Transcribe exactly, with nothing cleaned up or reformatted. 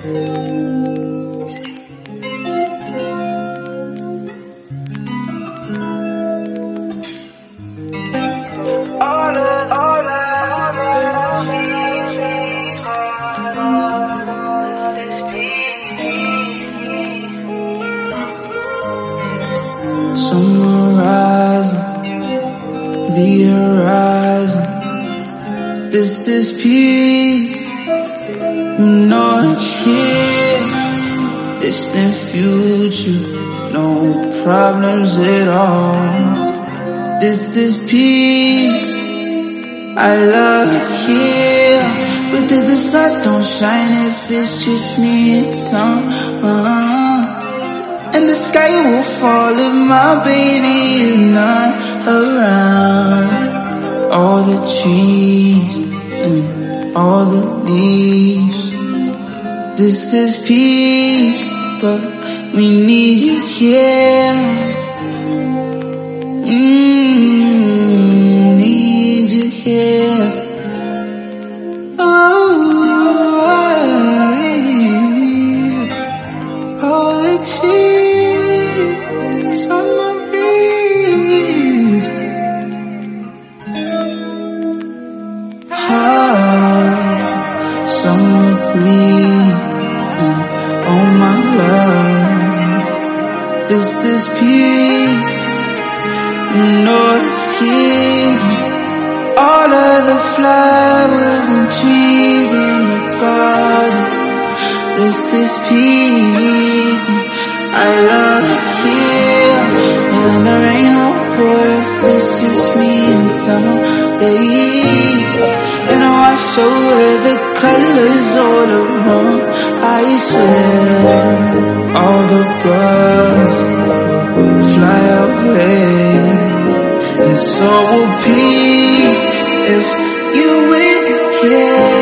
Summer rising, the horizon. This is peace, you know it's here. Distant future, no problems at all. This is peace, I love it here. But the, the sun don't shine if it's just me and Tom. uh-huh. And the sky will fall if my baby is not around. All the trees and all the leaves. This is peace, but we need you here. Mm, need you here. Oh, all the trees, summer breeze. Ah, summer breeze, and oh my love, this is peace, you know it's here. All of the flowers and trees in the garden. This is peace, I love it here. And there ain't no pour if it's just me and time, babe. And I wash away the colors all around, I swear. All the birds will fly away, and so will peace if you wouldn't care.